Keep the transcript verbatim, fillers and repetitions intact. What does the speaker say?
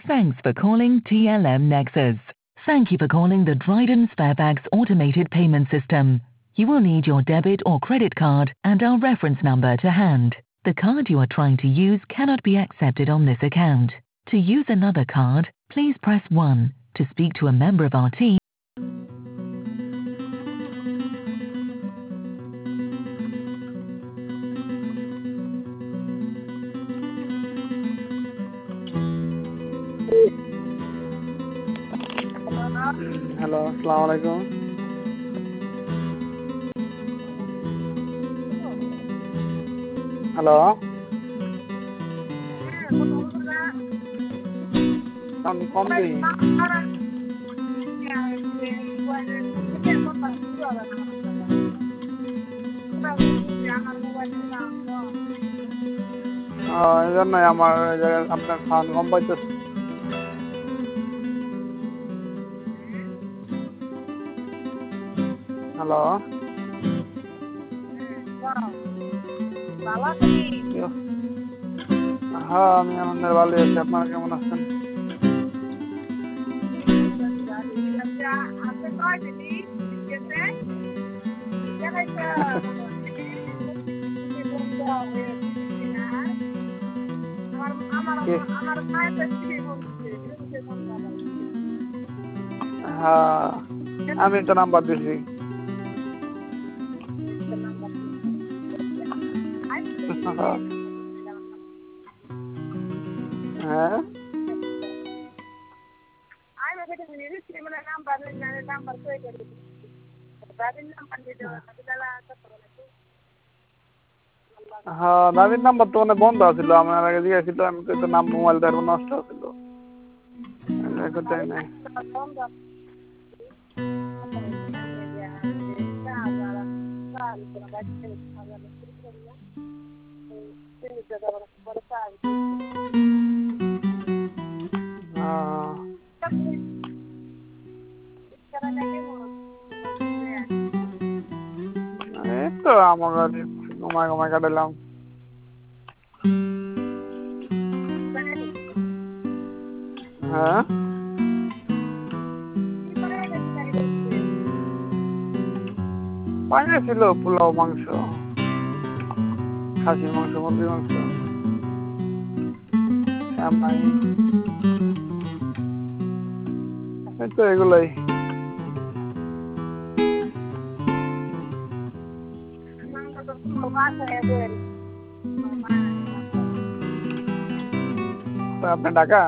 Thanks for calling T L M Nexus. Thank you for calling the Dryden Sparebags automated payment system. You will need your debit or credit card and our reference number to hand. The card you are trying to use cannot be accepted on this account. To use another card, please press one. To speak to a member of our team. Hello, assalamu alaikum. Hello. Sound কম দেই। এই জন্যই আমার আপনার sound কম পাইতেছে। Hello, হ্যাঁ আমি আনন্দের ভালো আছি। আপনারা কেমন আছেন? হ্যাঁ আমি তো নাম্বার দিছি। হ্যাঁ হ্যাঁ দাদির নাম্বার তো মানে বন্ধ আছিল। আমার আগে দিয়েছিল, আমি তো নাম মোবাইল তার নষ্ট ছিল। নাই এই তো আমার ঘুমায় ঘুমায় কাটালাম। হ্যাঁ পাইলে ছিল পোলাও, মাংস, খাসির মাংস, মুরগির মাংস, শ্যামাই, এই তো এগুলাই। আপনার ঢাকা?